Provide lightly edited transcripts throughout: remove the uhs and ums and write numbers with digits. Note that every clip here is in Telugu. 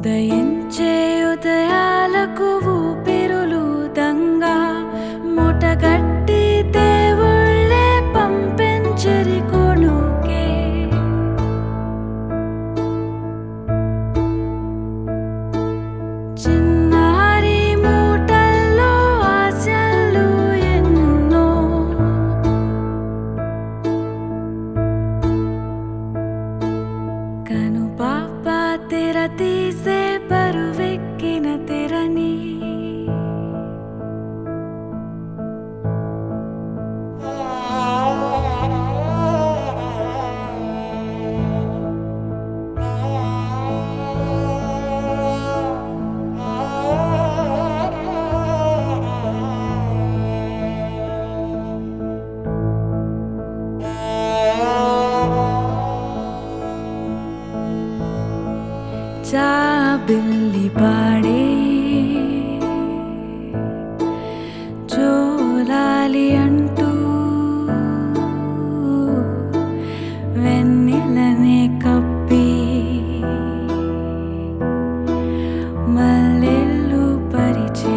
ఉదయించే ఉదయాలకు ఊపిరులూదంగా మూటగట్టి దేవుళ్ళే పంపించిరి కొనుకే. చిన్నారి మూటల్లో ఆశలు ఎన్నో, కనుపాప తెర తీసే బరువెక్కిన తెరని జాబిల్లి పాడే జోలాలి అంటూ వెన్నెలనే కప్పి మల్లెల్లు పరిచే.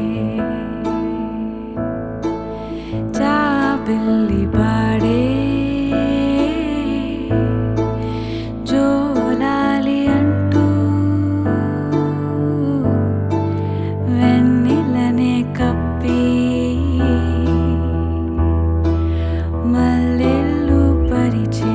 జాబిల్లి పాడే జోలాలి అంటూ వెన్నెలనే కప్పి మల్లెల్లు పరిచే.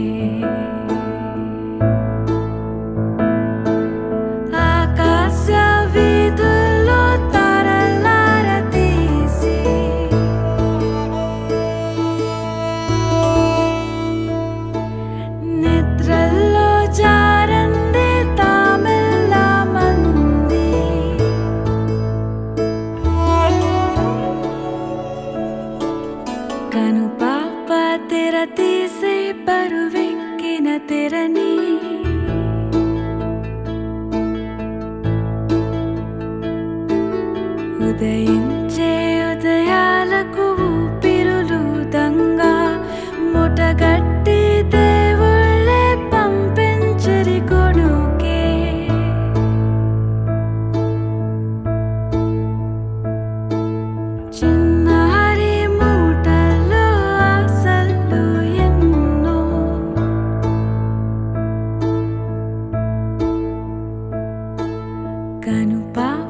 ఆకాశ వీధుల్లో తారలార తీసి నిద్రల్లో జారంది తామెల్ల మంది. కనుపాప తెర తీసే బరువెక్కిన తెరని ఉదయించే ఉదయాలకు ఊపిరులూదంగా మూటగట్టి దేవుళ్ళే పంపించిరి కొనుకే. చిన్నారి మూటల్లో ఆశలు ఎన్నో, కనుపాప